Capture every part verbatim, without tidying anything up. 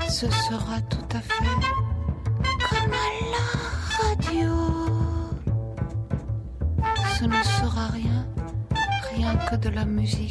Ce sera tout à fait comme à la radio. Ce ne sera rien, rien que de la musique.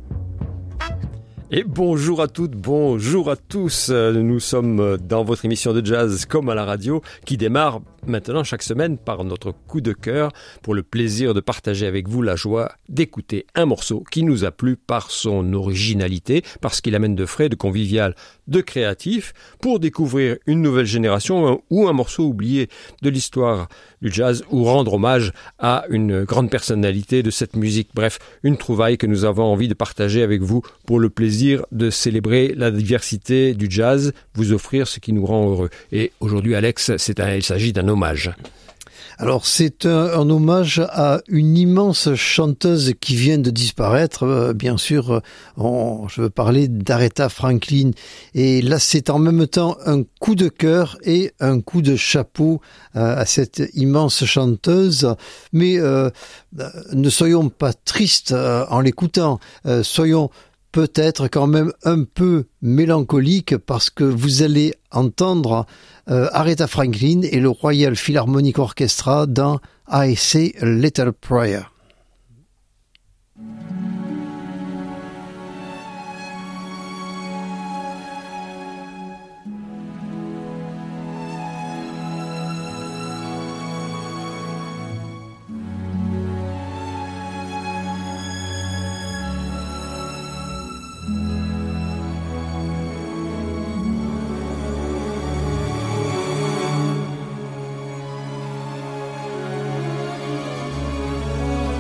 Et bonjour à toutes, bonjour à tous. Nous sommes dans votre émission de jazz comme à la radio qui démarre maintenant chaque semaine par notre coup de cœur pour le plaisir de partager avec vous la joie d'écouter un morceau qui nous a plu par son originalité, parce qu'il amène de frais, de convivial, de créatif, pour découvrir une nouvelle génération ou un morceau oublié de l'histoire du jazz ou rendre hommage à une grande personnalité de cette musique. Bref, une trouvaille que nous avons envie de partager avec vous pour le plaisir de célébrer la diversité du jazz, vous offrir ce qui nous rend heureux. Et aujourd'hui, Alex, c'est un, il s'agit d'un hommage. Alors c'est un, un hommage à une immense chanteuse qui vient de disparaître. Euh, bien sûr, on, je veux parler d'Aretha Franklin. Et là, c'est en même temps un coup de cœur et un coup de chapeau euh, à cette immense chanteuse. Mais euh, ne soyons pas tristes euh, en l'écoutant. Euh, soyons peut-être quand même un peu mélancolique, parce que vous allez entendre euh, Aretha Franklin et le Royal Philharmonic Orchestra dans I Say a Little Prayer. Thank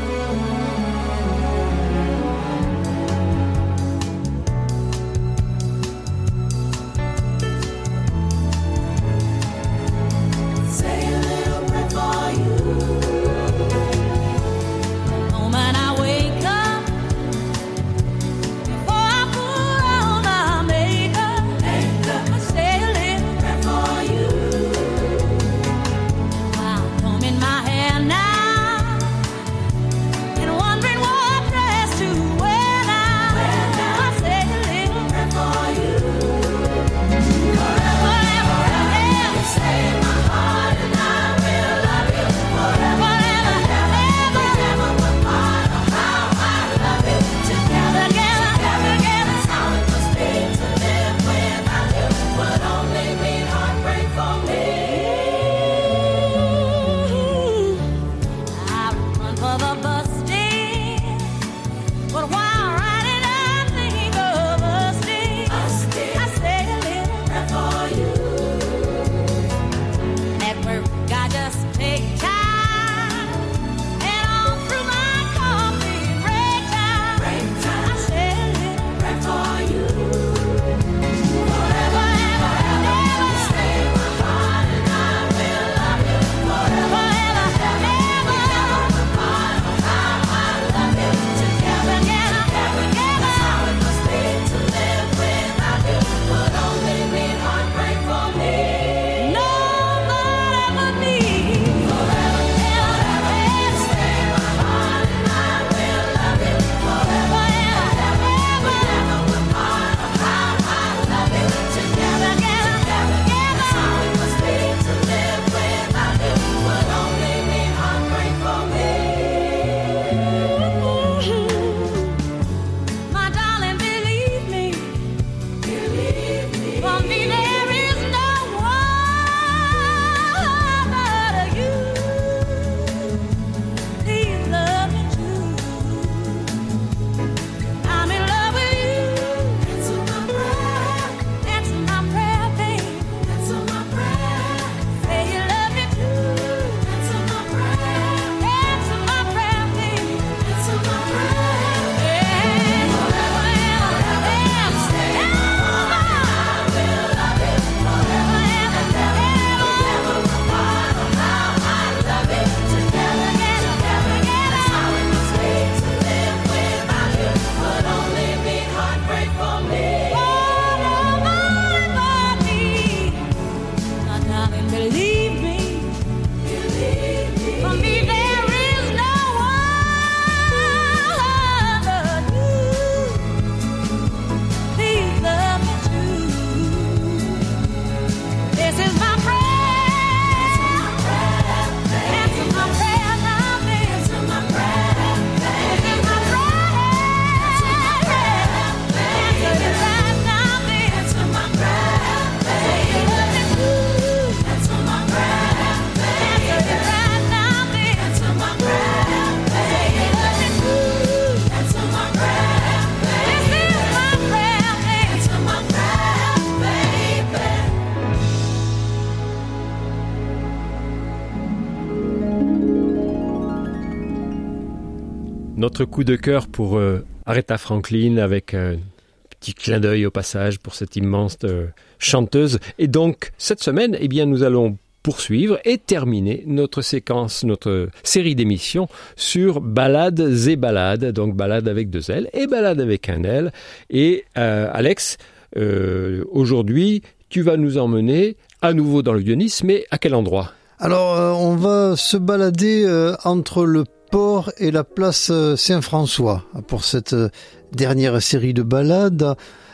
notre coup de cœur pour euh, Aretha Franklin avec un euh, petit clin d'œil au passage pour cette immense euh, chanteuse. Et donc, cette semaine, eh bien, nous allons poursuivre et terminer notre séquence, notre série d'émissions sur ballades et ballades, donc ballades avec deux L et ballades avec un L. Et euh, Alex, euh, aujourd'hui, tu vas nous emmener à nouveau dans le Dionys, mais à quel endroit ? Alors, euh, on va se balader euh, entre le port et la place Saint-François pour cette euh, dernière série de ballades.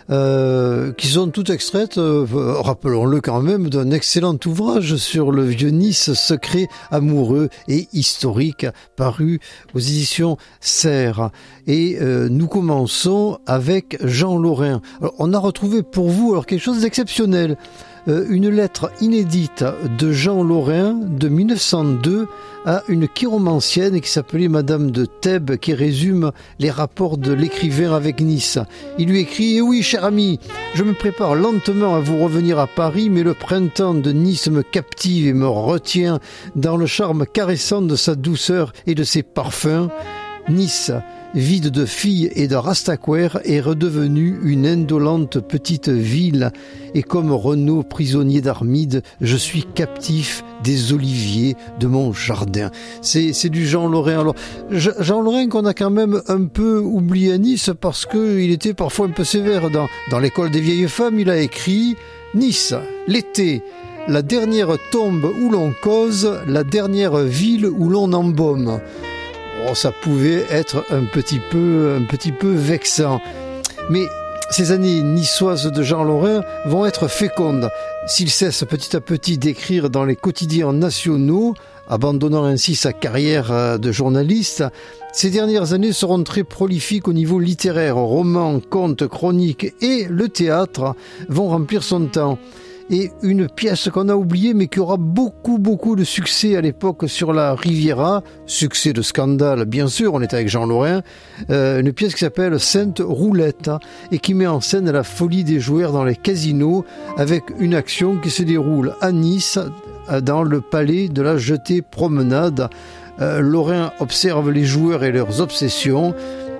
Euh, qui sont toutes extraites, euh, rappelons-le quand même, d'un excellent ouvrage sur le Vieux-Nice secret, amoureux et historique, paru aux éditions Serres. Et euh, nous commençons avec Jean Lorrain. Alors, on a retrouvé pour vous alors quelque chose d'exceptionnel. Euh, une lettre inédite de Jean Lorrain de mille neuf cent deux à une chiromancienne qui s'appelait Madame de Thèbes, qui résume les rapports de l'écrivain avec Nice. Il lui écrit « Eh oui, cher ami, je me prépare lentement à vous revenir à Paris, mais le printemps de Nice me captive et me retient dans le charme caressant de sa douceur et de ses parfums. Nice, vide de filles et de rastaquouères, est redevenue une indolente petite ville. Et comme Renaud, prisonnier d'Armide, je suis captif des oliviers de mon jardin. » C'est, c'est du Jean Lorrain. Alors, Jean Lorrain qu'on a quand même un peu oublié à Nice parce qu'il était parfois un peu sévère. Dans, dans l'école des vieilles femmes, il a écrit « Nice, l'été, la dernière tombe où l'on cause, la dernière ville où l'on embaume. » Oh, ça pouvait être un petit peu, un petit peu vexant. Mais ces années niçoises de Jean Lorrain vont être fécondes. S'il cesse petit à petit d'écrire dans les quotidiens nationaux, abandonnant ainsi sa carrière de journaliste, ces dernières années seront très prolifiques au niveau littéraire. Romans, contes, chroniques et le théâtre vont remplir son temps. Et une pièce qu'on a oubliée mais qui aura beaucoup beaucoup de succès à l'époque sur la Riviera, succès de scandale bien sûr, on est avec Jean Lorrain, euh, une pièce qui s'appelle Sainte Roulette hein, et qui met en scène la folie des joueurs dans les casinos avec une action qui se déroule à Nice dans le palais de la Jetée Promenade. Euh, Lorrain observe les joueurs et leurs obsessions.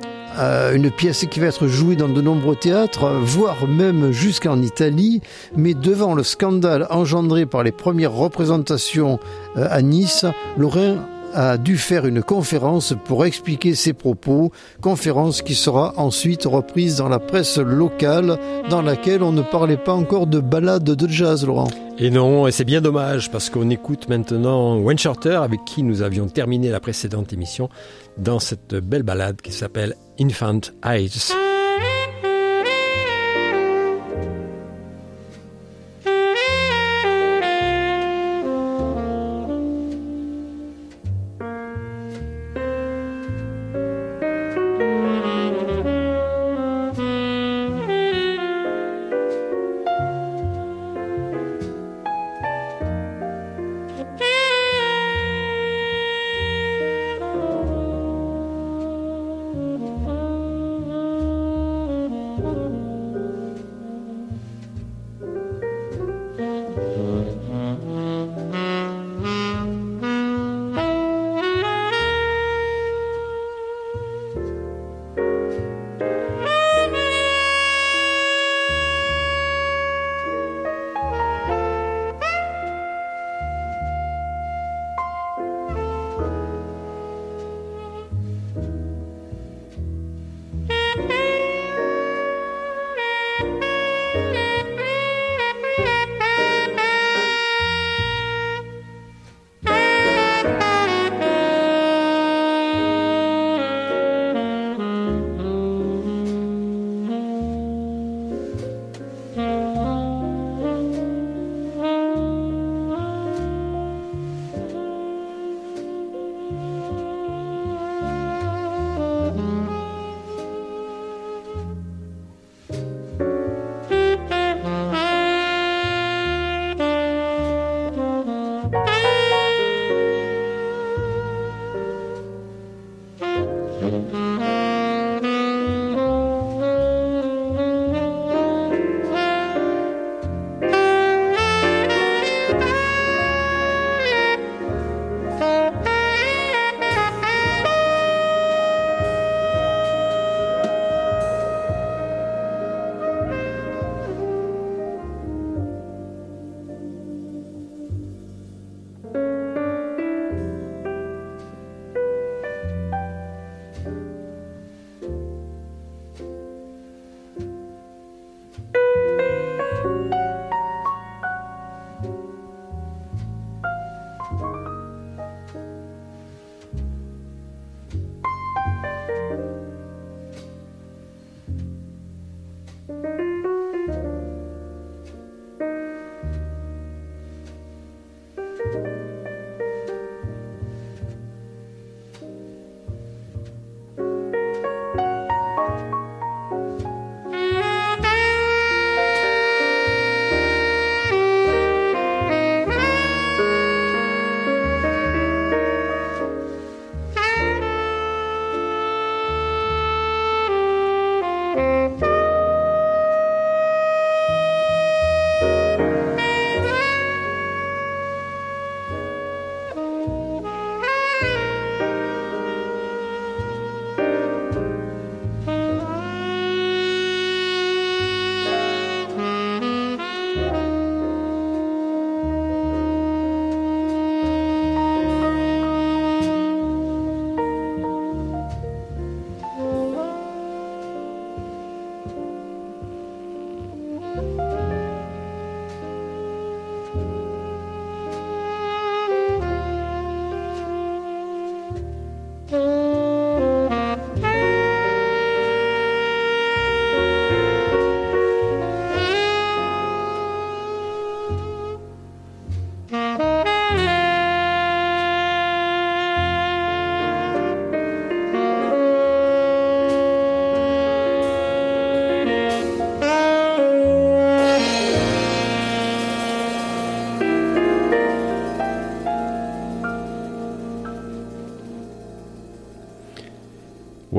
Euh, une pièce qui va être jouée dans de nombreux théâtres, voire même jusqu'en Italie, mais devant le scandale engendré par les premières représentations euh, à Nice, Lorrain a dû faire une conférence pour expliquer ses propos, conférence qui sera ensuite reprise dans la presse locale, dans laquelle on ne parlait pas encore de ballade de jazz, Laurent. Et non, et c'est bien dommage, parce qu'on écoute maintenant Wayne Shorter, avec qui nous avions terminé la précédente émission, dans cette belle ballade qui s'appelle Infant Eyes.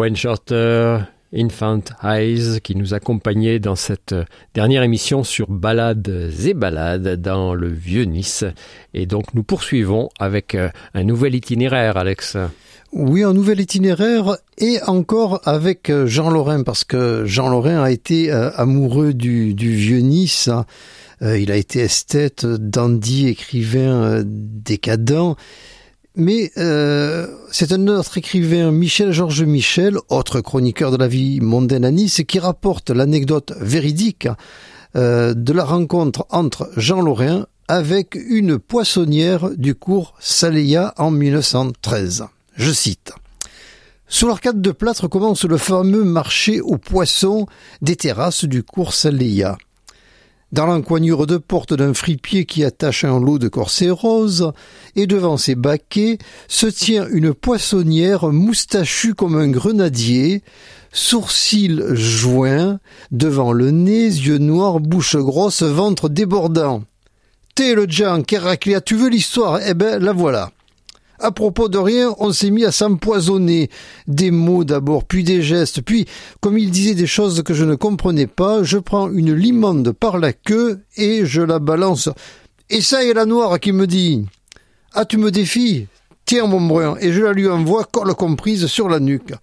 Wayne Shorter, Infant Eyes, qui nous accompagnait dans cette dernière émission sur Ballades et Ballades dans le Vieux-Nice. Et donc nous poursuivons avec un nouvel itinéraire, Alex. Oui, un nouvel itinéraire et encore avec Jean Lorrain, parce que Jean Lorrain a été euh, amoureux du, du Vieux-Nice. Euh, il a été esthète, dandy, écrivain euh, décadent. Mais euh, c'est un autre écrivain, Michel-Georges Michel, autre chroniqueur de la vie mondaine à Nice, qui rapporte l'anecdote véridique euh, de la rencontre entre Jean Lorrain avec une poissonnière du cours Saléa en mille neuf cent treize. Je cite. « Sous l'arcade de plâtre commence le fameux marché aux poissons des terrasses du cours Saléa. Dans l'encoignure de porte d'un fripier qui attache un lot de corsets roses, et devant ses baquets se tient une poissonnière moustachue comme un grenadier, sourcils joints, devant le nez, yeux noirs, bouche grosse, ventre débordant. T'es le Jean, Héraclea, tu veux l'histoire? Eh ben, la voilà. À propos de rien, on s'est mis à s'empoisonner. Des mots d'abord, puis des gestes, puis, comme il disait des choses que je ne comprenais pas, je prends une limande par la queue et je la balance. Et ça est la noire qui me dit « Ah, tu me défies? Tiens, mon brun !» Et je la lui envoie, colle comprise, sur la nuque.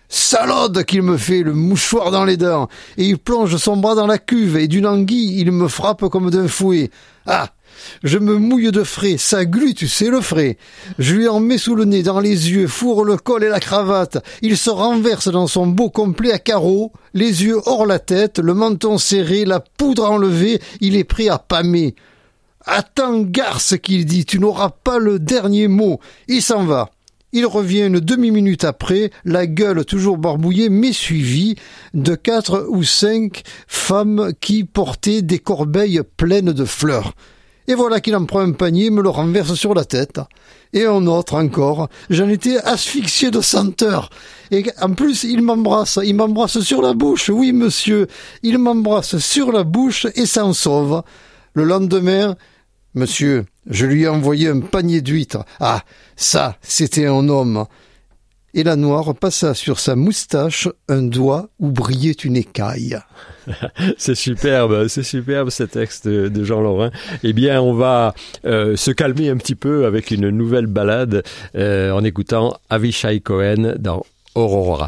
Salade qu'il me fait, le mouchoir dans les dents, et il plonge son bras dans la cuve, et d'une anguille, il me frappe comme d'un fouet. Ah! Je me mouille de frais, ça glue, tu sais le frais. Je lui en mets sous le nez, dans les yeux, fourre le col et la cravate. Il se renverse dans son beau complet à carreaux, les yeux hors la tête, le menton serré, la poudre enlevée, il est prêt à pâmer. Attends, garce, qu'il dit, tu n'auras pas le dernier mot. Il s'en va. Il revient une demi-minute après, la gueule toujours barbouillée, mais suivie de quatre ou cinq femmes qui portaient des corbeilles pleines de fleurs. Et voilà qu'il en prend un panier et me le renverse sur la tête. Et un autre encore. J'en étais asphyxié de senteur. Et en plus, il m'embrasse. Il m'embrasse sur la bouche. Oui, monsieur. Il m'embrasse sur la bouche et s'en sauve. Le lendemain, monsieur, je lui ai envoyé un panier d'huîtres. Ah, ça, c'était un homme. Et la noire passa sur sa moustache un doigt où brillait une écaille. C'est superbe, c'est superbe ce texte de, de Jean Lorrain. Eh bien, on va euh, se calmer un petit peu avec une nouvelle ballade euh, en écoutant Avishai Cohen dans Aurora.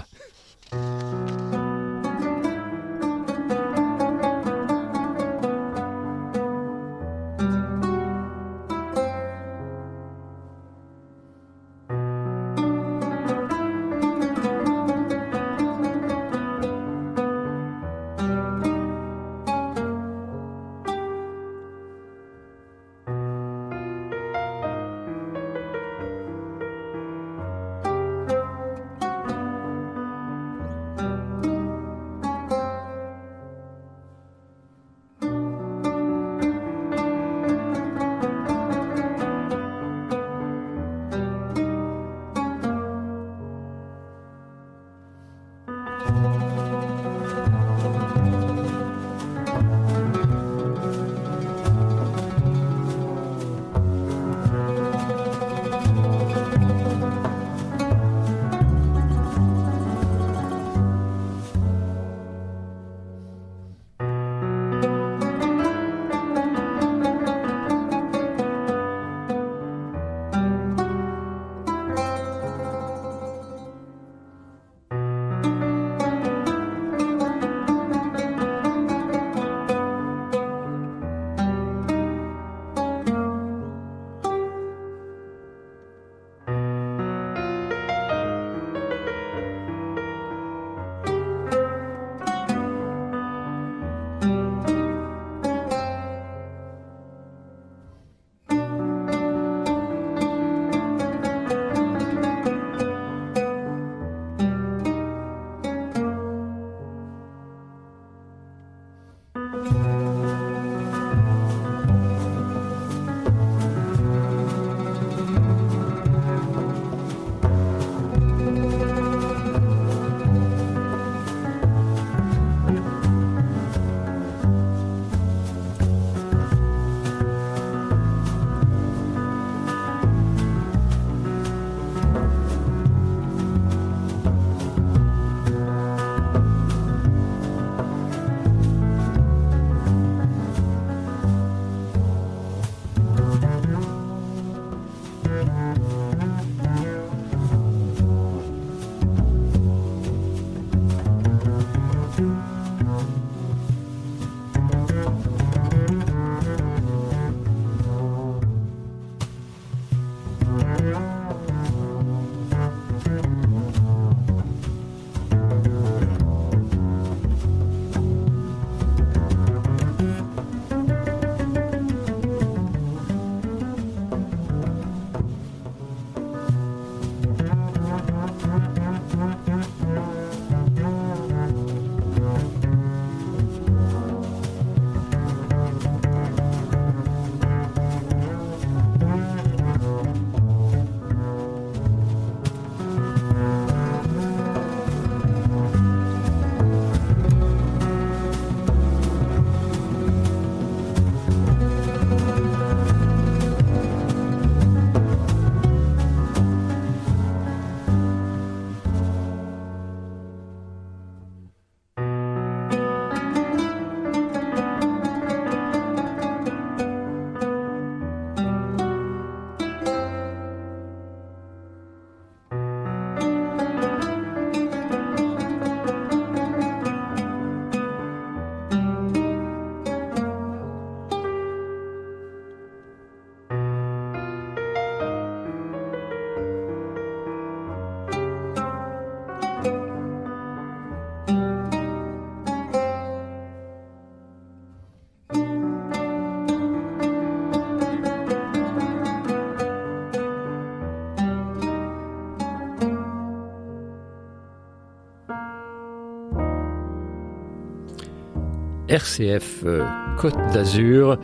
R C F euh, Côte d'Azur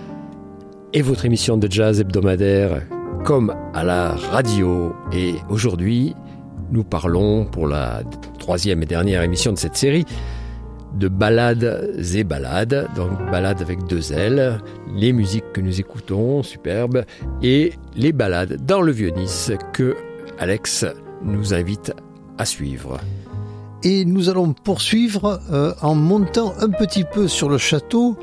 et votre émission de jazz hebdomadaire comme à la radio. Et aujourd'hui, nous parlons pour la troisième et dernière émission de cette série de ballades et ballades, donc ballades avec deux L, les musiques que nous écoutons, superbes, et les ballades dans le Vieux-Nice que Alex nous invite à suivre. Et nous allons poursuivre euh, en montant un petit peu sur le château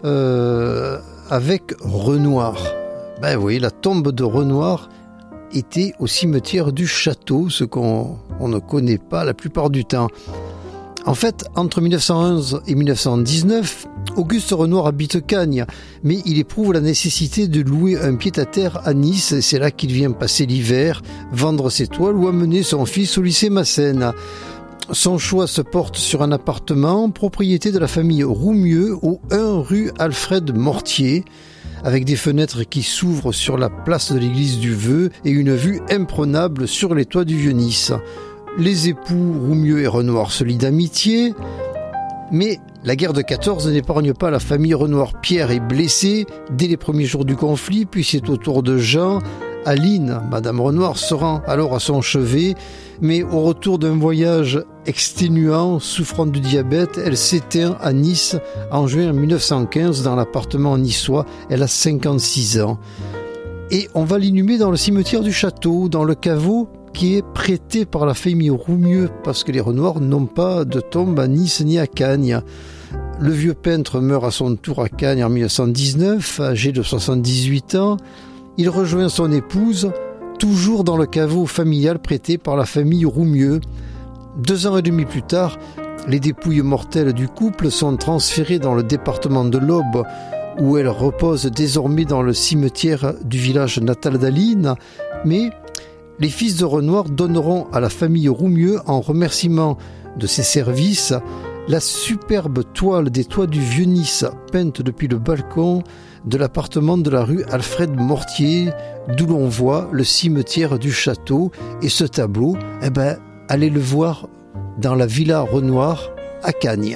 euh, avec Renoir. Ben oui, la tombe de Renoir était au cimetière du château, ce qu'on on ne connaît pas la plupart du temps. En fait, entre mille neuf cent onze et mille neuf cent dix-neuf, Auguste Renoir habite Cagnes, mais il éprouve la nécessité de louer un pied-à-terre à Nice, et c'est là qu'il vient passer l'hiver, vendre ses toiles ou amener son fils au lycée Massène. Son choix se porte sur un appartement, propriété de la famille Roumieux, au un rue Alfred Mortier, avec des fenêtres qui s'ouvrent sur la place de l'église du Vœu et une vue imprenable sur les toits du Vieux-Nice. Les époux Roumieux et Renoir se lient d'amitié, mais la guerre de quatorze n'épargne pas la famille Renoir. Pierre est blessé dès les premiers jours du conflit, puis c'est au tour de Jean. Aline, Madame Renoir, se rend alors à son chevet, mais au retour d'un voyage exténuant, souffrant du diabète, elle s'éteint à Nice en juin mille neuf cent quinze dans l'appartement niçois. Elle a cinquante-six ans. Et on va l'inhumer dans le cimetière du château, dans le caveau qui est prêté par la famille Roumieux, parce que les Renoirs n'ont pas de tombe à Nice ni à Cagnes. Le vieux peintre meurt à son tour à Cagnes en mille neuf cent dix-neuf, âgé de soixante-dix-huit ans. Il rejoint son épouse, toujours dans le caveau familial prêté par la famille Roumieux. Deux ans et demi plus tard, les dépouilles mortelles du couple sont transférées dans le département de l'Aube, où elles reposent désormais dans le cimetière du village natal d'Aline. Mais les fils de Renoir donneront à la famille Roumieux, en remerciement de ses services, la superbe toile des toits du Vieux-Nice, peinte depuis le balcon de l'appartement de la rue Alfred Mortier, d'où l'on voit le cimetière du château. Et ce tableau, eh ben, allez le voir dans la Villa Renoir à Cagnes.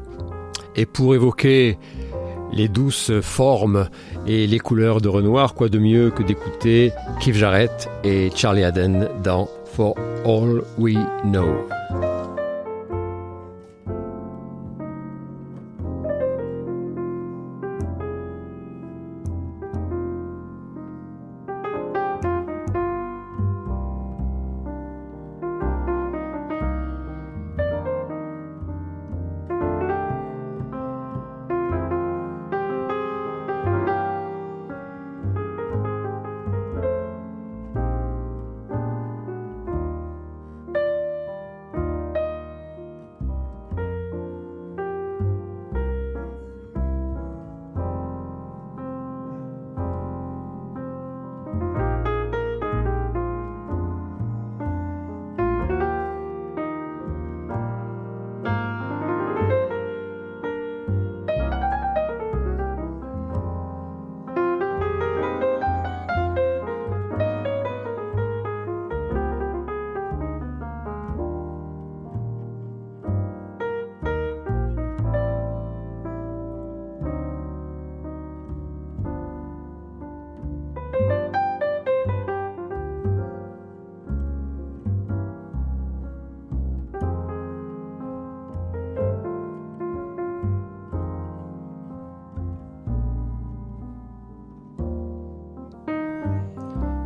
Et pour évoquer les douces formes et les couleurs de Renoir, quoi de mieux que d'écouter Keith Jarrett et Charlie Haden dans For All We Know.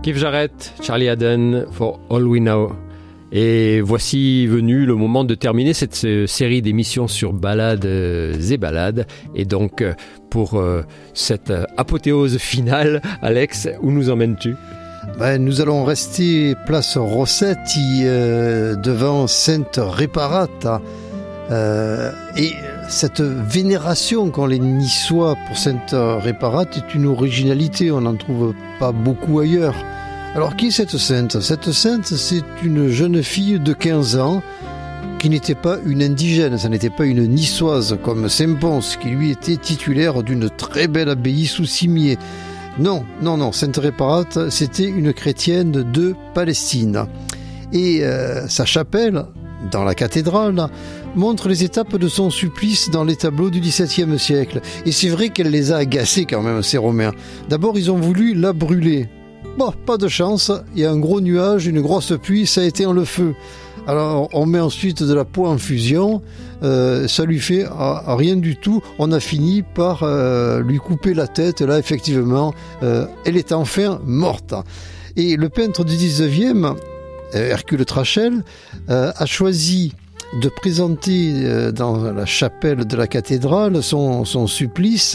Keith Jarrett, Charlie Haddon, For All We Know. Et voici venu le moment de terminer cette série d'émissions sur ballades et ballades. Et donc, pour euh, cette apothéose finale, Alex, où nous emmènes-tu ? Ben, nous allons rester place Rossetti, euh, devant Sainte Réparata. Euh, et cette vénération qu'ont les Niçois pour Sainte Réparate est une originalité, on n'en trouve pas beaucoup ailleurs. Alors, qui est cette sainte ? Cette sainte, c'est une jeune fille de quinze ans qui n'était pas une indigène, ça n'était pas une niçoise comme Saint-Pons, qui lui était titulaire d'une très belle abbaye sous cimier. Non, non, non, Sainte Réparate, c'était une chrétienne de Palestine. Et euh, sa chapelle, dans la cathédrale, montre les étapes de son supplice dans les tableaux du dix-septième siècle. Et c'est vrai qu'elle les a agacés quand même, ces Romains. D'abord, ils ont voulu la brûler. Bon, pas de chance, il y a un gros nuage, une grosse pluie, ça a éteint le feu. Alors on met ensuite de la peau en fusion, euh, ça lui fait ah, rien du tout, on a fini par euh, lui couper la tête, là effectivement, euh, elle est enfin morte. Et le peintre du dix-neuvième, Hercule Trachel, euh, a choisi de présenter euh, dans la chapelle de la cathédrale son, son supplice.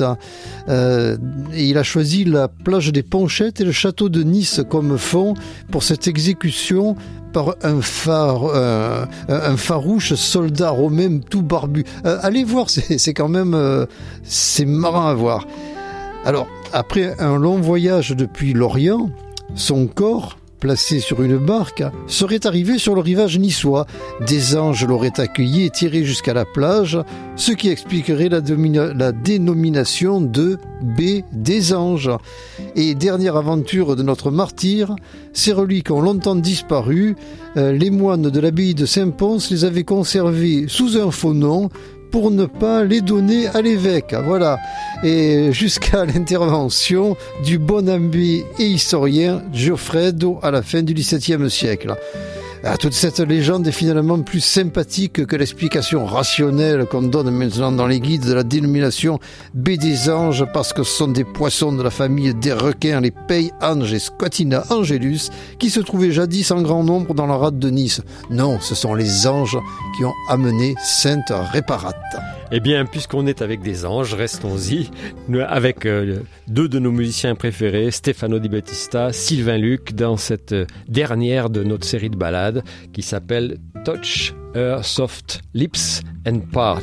Euh, et il a choisi la plage des Ponchettes et le château de Nice comme fond pour cette exécution par un, phare, euh, un farouche soldat romain tout barbu. Euh, allez voir, c'est, c'est quand même euh, c'est marrant à voir. Alors, après un long voyage depuis l'Orient, son corps, placé sur une barque, serait arrivé sur le rivage niçois. Des anges l'auraient accueilli et tiré jusqu'à la plage, ce qui expliquerait la, domina- la dénomination de baie des anges. Et dernière aventure de notre martyr, ces reliques ont longtemps disparu. Euh, les moines de l'abbaye de Saint-Pons les avaient conservées sous un faux nom, pour ne pas les donner à l'évêque. Voilà. Et jusqu'à l'intervention du bon abbé et historien Gioffredo à la fin du dix-septième siècle. Ah, toute cette légende est finalement plus sympathique que l'explication rationnelle qu'on donne maintenant dans les guides de la dénomination baie des anges, parce que ce sont des poissons de la famille des requins, les Pei Ange et Squatina Angelus, qui se trouvaient jadis en grand nombre dans la rade de Nice. Non, ce sont les anges qui ont amené Sainte Réparate. Eh bien, puisqu'on est avec des anges, restons-y avec euh, deux de nos musiciens préférés, Stefano Di Battista, Sylvain Luc, dans cette dernière de notre série de ballades qui s'appelle Touch Her Soft Lips and Part.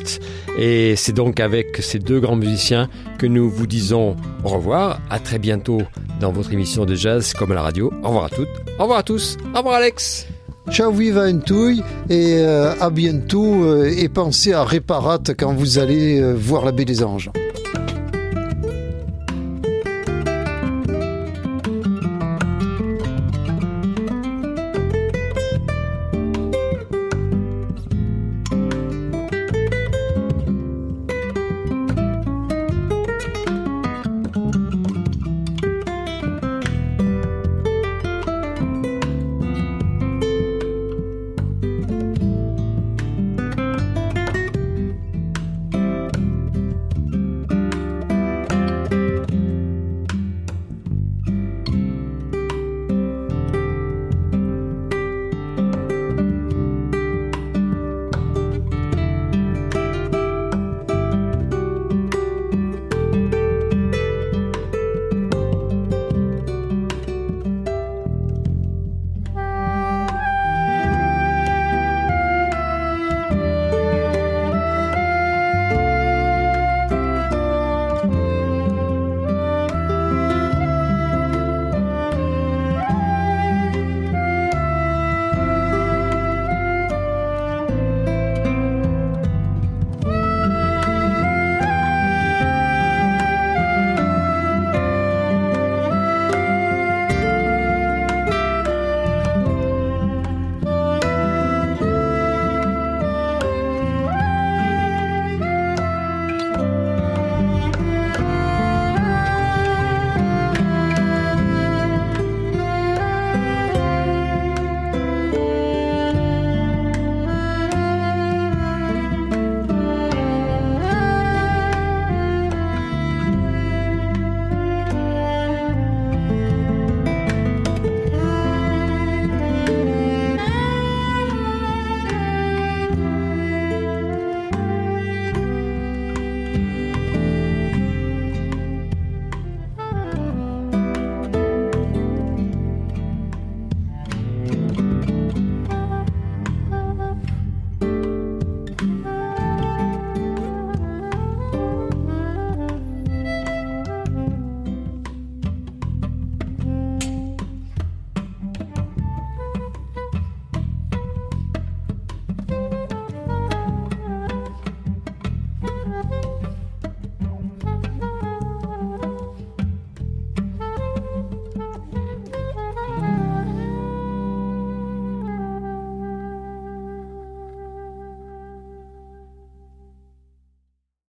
Et c'est donc avec ces deux grands musiciens que nous vous disons au revoir. À très bientôt dans votre émission de jazz comme à la radio. Au revoir à toutes, au revoir à tous, au revoir Alex. Ciao viva Entouille et euh, à bientôt euh, et pensez à Réparate quand vous allez euh, voir la baie des anges.